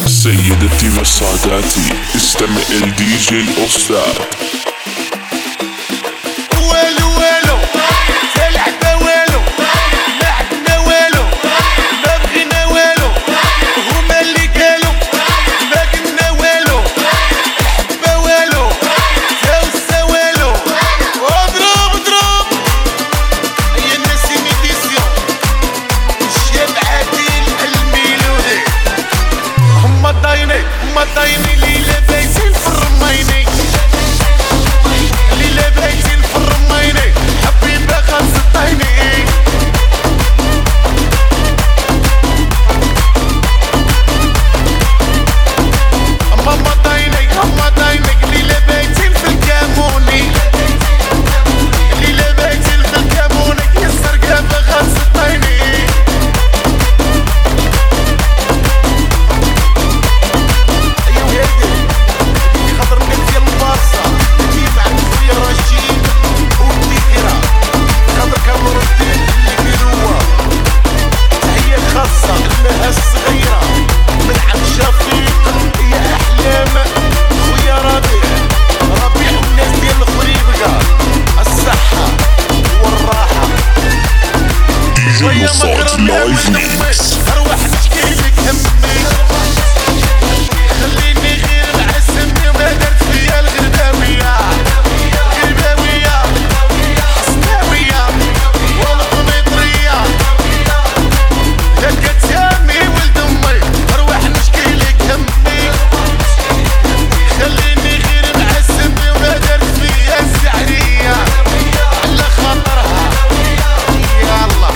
سيدتي وسادتي استمع الدي جي الأستاذ. والو والو تلعبة والو ما عندنا والو ما بغينا والو هما اللي قالوا ما قلنا والو الحبة والو تاوسة والو اضرب اضرب هي الناس ميديسيون الشاب عادل الميلودي هما الضايني اللي لاباسين في الرمايني اللي لاباسين في الرمايني حابين باغا نسطيني هما ضايني اللي لاباسين في الكاموني اللي لاباسين في الكاموني يا السرقة باغا نسطيني صوت لايف ميكس. اروح نشكي لك همي خليني غير معسمي وما درت فيا الغرباوية غرباوية حسناوية والقنيطرية يا كتامي ولد امي اروح نشكي لك همي خليني غير معسمي وما درت فيا السعرية على خاطرها يلا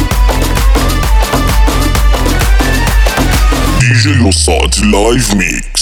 DJ Lossat Live Me.